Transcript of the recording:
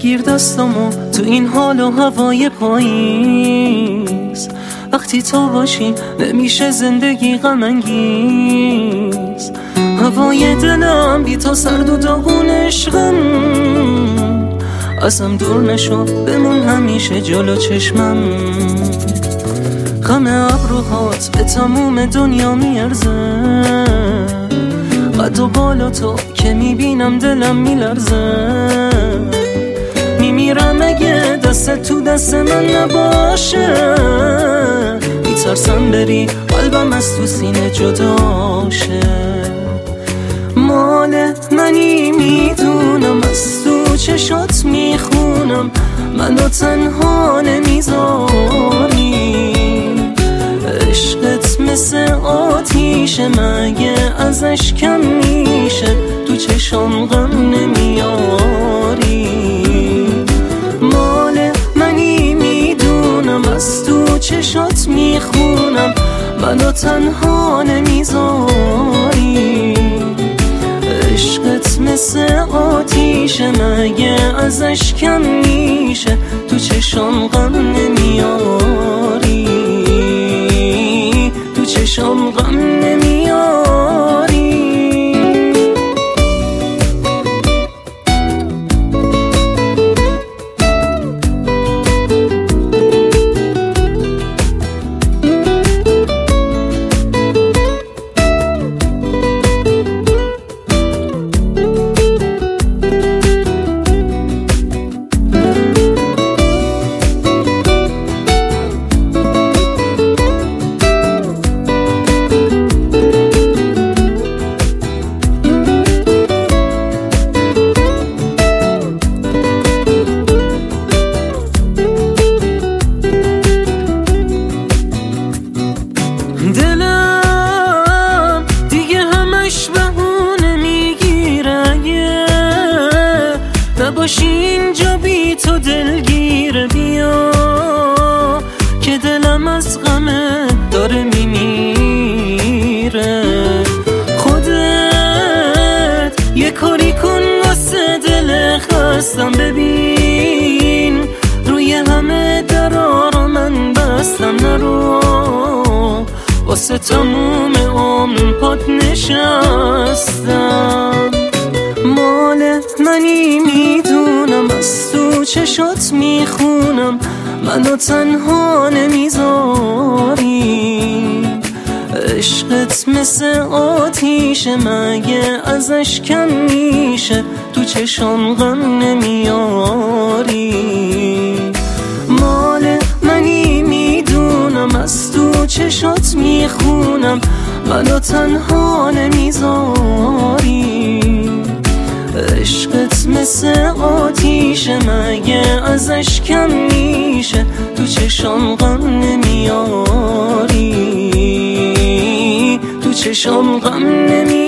بگیر دستامو تو این حال و هوای پاییز. وقتی تو باشی نمیشه زندگی غم انگیز. هوای دلم بی تو سرد و داغون عشقم، ازم دور نشو بمون همیشه جلو چشمم. غم ابروهات به تموم دنیا میارزه، قد و بالا تو که میبینم دلم میلرزه. میمیرم اگه دست تو دست من نباشه، میترسم بری قلبم از تو سینه جدا شه. مال منی میدونم از تو چشات میخونم، منو تنها نمیذاری. عشقت مثل آتیشه مگه ازش کم میشه، تو چشام غم نمیاری. مال منی میدونم از تو چشات میخونم، منو تنها نمیذاری. عشقت مثل آتیشه مگه ازش کم میشه، تو چشام غم نمیاری. تو چشام غم نمیاری. دلم دیگه همش بهونه میگیره، نباشی اینجا بی تو دلگیره. بیا که دلم از غمه داره میمیره. خودت یه کاری کن واسه دل خستم، ببین روی همه درا رو من بستم. نرو واسه تموم عمر پات نشستم. مال منی میدونم از تو چشات میخونم، منو تنها نمیذاری. عشقت مثل آتیشه مگه ازش کم میشه، تو چشام غم نمیاری. مال منی میدونم از تو چشات میخونم، منو تنها نمیذاری. عشقت مثل آتیشه مگه ازش کم میشه، تو چشام غم نمیاری. تو چشام غم نمیاری.